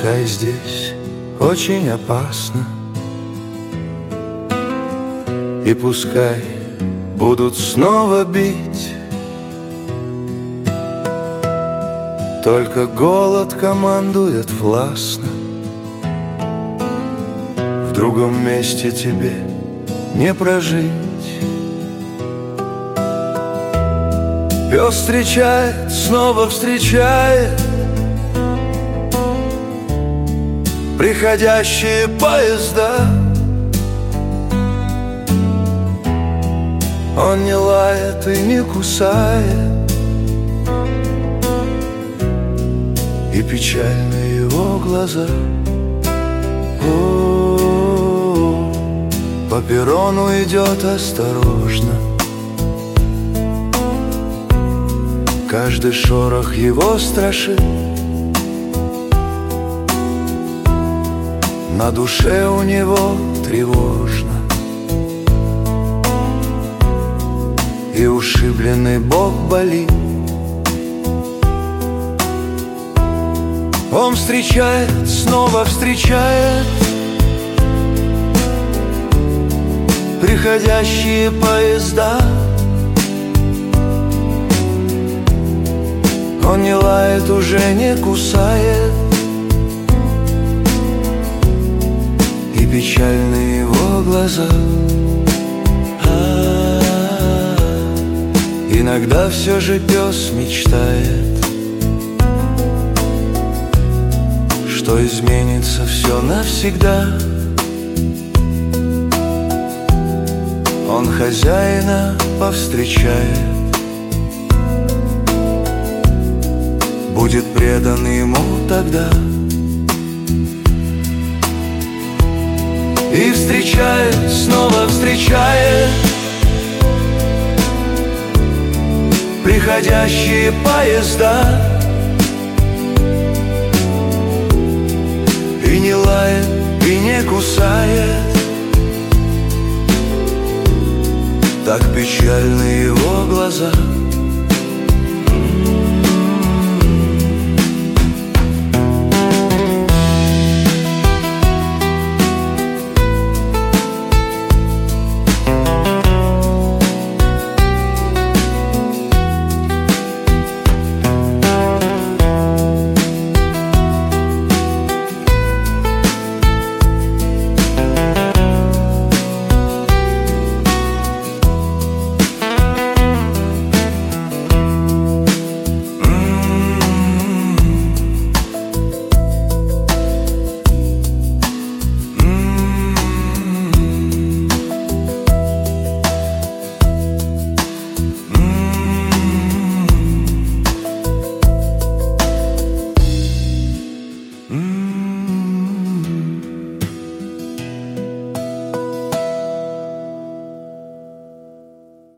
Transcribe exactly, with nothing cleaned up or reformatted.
пускай здесь очень опасно, и пускай будут снова бить, только голод командует властно. В другом месте тебе не прожить. Пес встречает, снова встречает приходящие поезда. Он не лает и не кусает, и печальны его глаза. О-о-о, по перрону идет осторожно, каждый шорох его страшит. На душе у него тревожно, и ушибленный бок болит. Он встречает, снова встречает приходящие поезда. Он не лает, уже не кусает, и печальны его глаза. Иногда все же пес мечтает, что изменится все навсегда. Он хозяина повстречает, будет предан ему тогда. И встречает, снова встречает приходящие поезда. И не лает, и не кусает, так печальны его глаза.